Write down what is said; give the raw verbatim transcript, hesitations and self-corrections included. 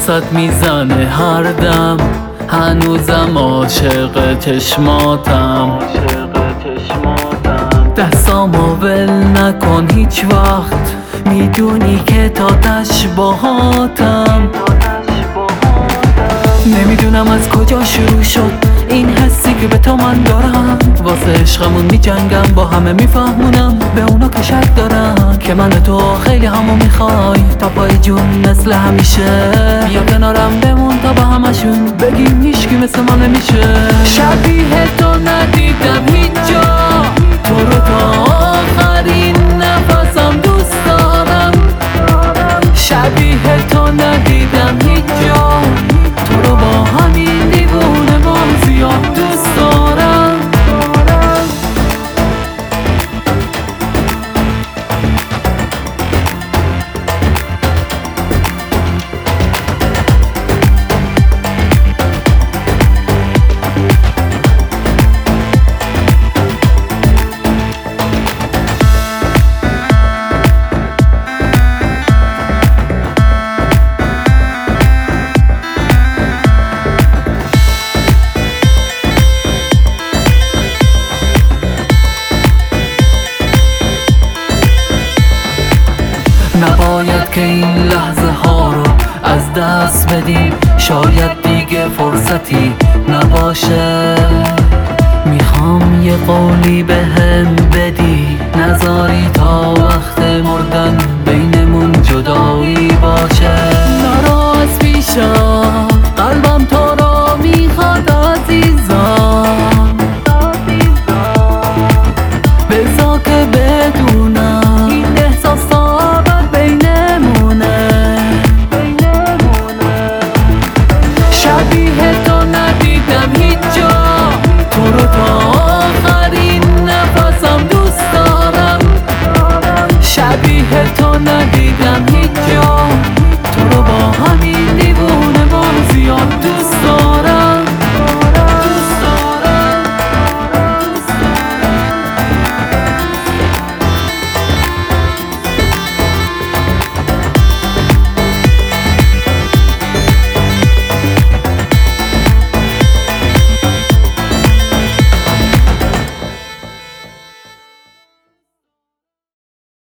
واسط میزنه هر دم، هنوزم عاشق چشماتم. دستامو ول نکن هیچ وقت، میدونی که تا تشباهاتم. نمیدونم از کجا شروع شد این حسی که به تو من دارم، واسه عشقمون میجنگم با همه، میفهمونم به اونا که شک دارم که من تو خیلی همو میخوای تا پای جون مثل همیشه. بیا کنارم بمون تا با همشون بگیم هیچکی مثل ما نمیشه. شبیه تو ندیدم هیچ جا، تو رو تا آخرین نفسم دوست دارم. شبیه تو ندیدم هیچ جا، تو رو با همین دیوونه بازی ها دوست دارم. نباید که این لحظه ها رو از دست بدیم، شاید دیگه فرصتی نباشه. میخوام یه قولی به هم بدی، نذاری تا وقت مردن بینمون جدایی باشه. نرو از پیشم، قلبم تو رو میخواد عزیزم. بذار که بدونم این احساس ندیدم هیچ جا، تو رو با همین